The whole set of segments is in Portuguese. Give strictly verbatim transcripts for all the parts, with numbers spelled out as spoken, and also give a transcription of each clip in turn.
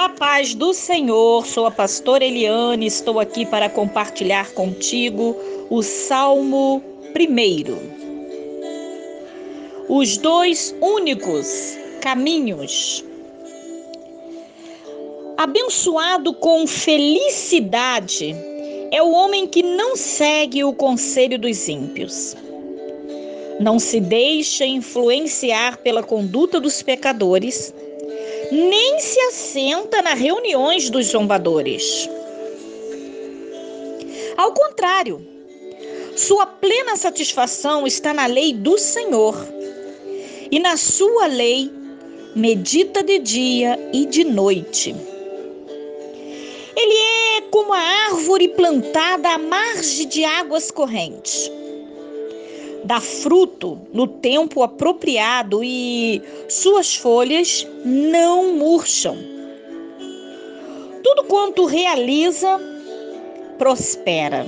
A paz do Senhor, sou a pastora Eliane, estou aqui para compartilhar contigo o Salmo primeiro. Os dois únicos caminhos. Abençoado com felicidade é o homem que não segue o conselho dos ímpios. Não se deixa influenciar pela conduta dos pecadores, nem se assenta nas reuniões dos zombadores. Ao contrário, sua plena satisfação está na lei do Senhor, e na sua lei medita de dia e de noite. Ele é como a árvore plantada à margem de águas correntes. Dá fruto no tempo apropriado e suas folhas não murcham. Tudo quanto realiza, prospera.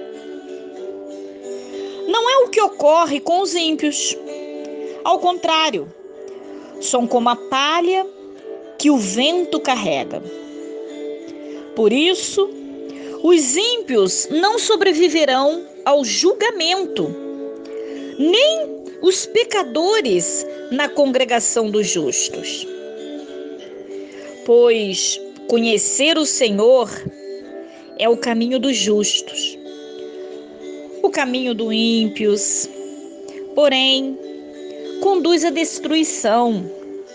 Não é o que ocorre com os ímpios. Ao contrário, são como a palha que o vento carrega. Por isso, os ímpios não sobreviverão ao julgamento, nem os pecadores na congregação dos justos. Pois conhecer o Senhor é o caminho dos justos, o caminho dos ímpios, porém, conduz à destruição.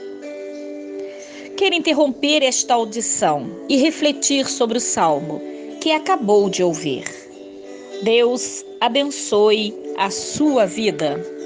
Quero interromper esta audição e refletir sobre o Salmo que acabou de ouvir. Deus abençoe a sua vida.